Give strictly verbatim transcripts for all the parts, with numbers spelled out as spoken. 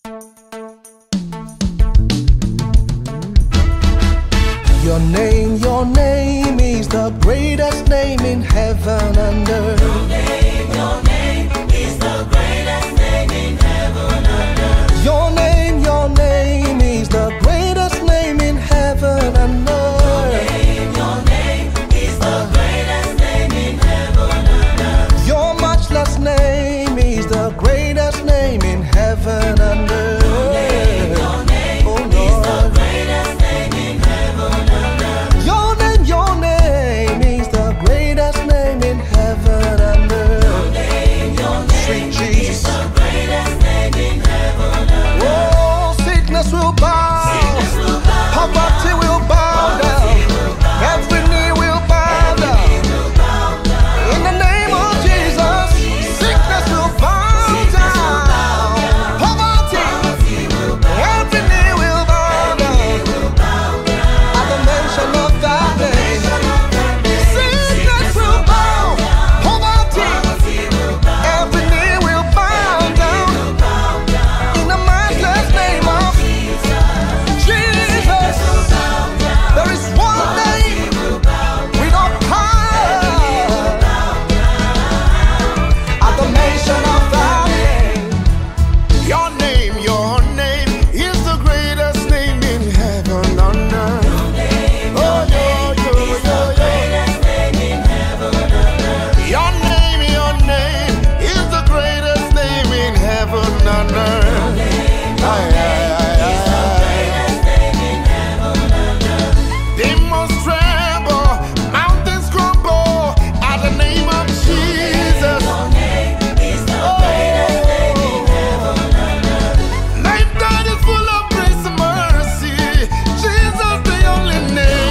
Your name, your name is the greatest name in heaven and earth. Your name, your name is the greatest name in heaven and earth. Your name, your name is the greatest name in heaven and earth. Your name, your name is the greatest name in heaven and earth. Your matchless name is the greatest name in heaven and earth. Your name, your name Oh, is the Lord. greatest name in heaven and earth. Your name, your name is the greatest name in heaven and earth. Your name, your Sweet name Jesus. is the greatest name in heaven and earth. Oh, sickness will bow, Sickness will bow poverty down. will bow down, Poverty will bow every down. knee will bow Every down. knee will bow down. In the name In of the name of Jesus, Jesus. sickness will bow Sickness will bow down, down. poverty, Poverty will bow every down. knee will bow Every knee down. will bow down. At the mention of that name, Mention of that name. sickness will bow, poverty, Poverty will bow every knee will bow down. will bow down. In the matchless name of Jesus, Will bow down. there is one name Will bow down. we don't power. At the mention of that name, Your name, your name is the greatest name in heaven and earth. Oh, yo, yo, yo, yo. Greatest name in heaven and earth. Your name, your name is the greatest name in heaven and earth. Aye, aye, aye, aye. Greatest name in heaven and earth. Demons tremble, mountains crumble at the name of Jesus. Your name is the greatest name in heaven and earth. Life that is full of grace and mercy. Jesus, the only name.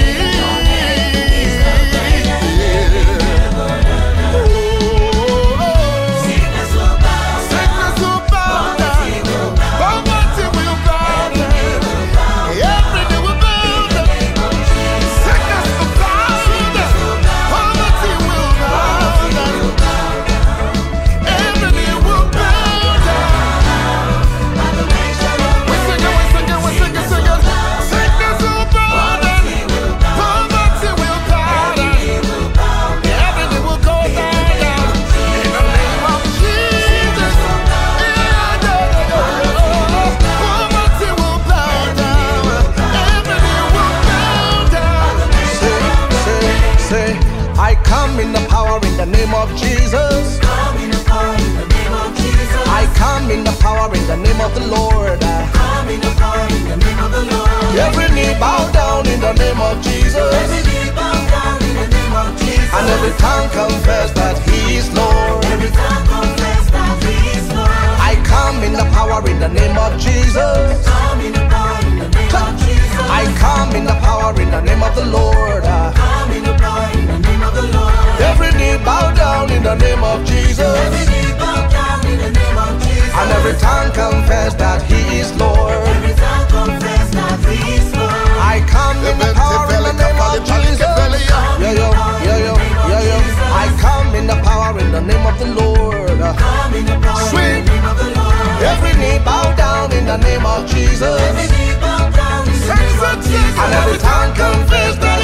Sickness will bow down. Sickness will bow down. Poverty will bow down. Every knee will bow down. Sickness will bow down. Poverty will bow down. Every knee will bow down. We sing it, we sing it, we sing it, sing it. Sickness will bow down. Poverty will bow down. Every knee will go down, down. In the name of Jesus. Yeah, yeah, yeah, yeah. Poverty will bow down. Every knee will bow down. say, say, say, I come in the power in the name of Jesus. Come in the power in the name of Jesus. I come in the power in the name of the Lord. Come in the power in the name of the Lord. Every knee bow down in the name of Jesus, Every knee bow down in the name of Jesus. and every tongue confess that He is Lord. Every tongue confess that He is Lord. I come in the power in the name of Jesus. Come in the power in the name of Jesus. I come in the power in the name of the Lord. Come in the power in the name of the Lord. Every knee bow down in the name of Jesus, Every knee bow down in the name of Jesus. and every tongue confess that He is Lord. Every tongue confess that He is Lord. I come in the power in the name of Jesus. Yo yo, yo yo, yo yo. I come in the power in the name of the Lord. Come in the power Sweet. in the name of the Lord. Every knee bow down in the name of Jesus, Every knee bow down in the name of Jesus. and every tongue confess that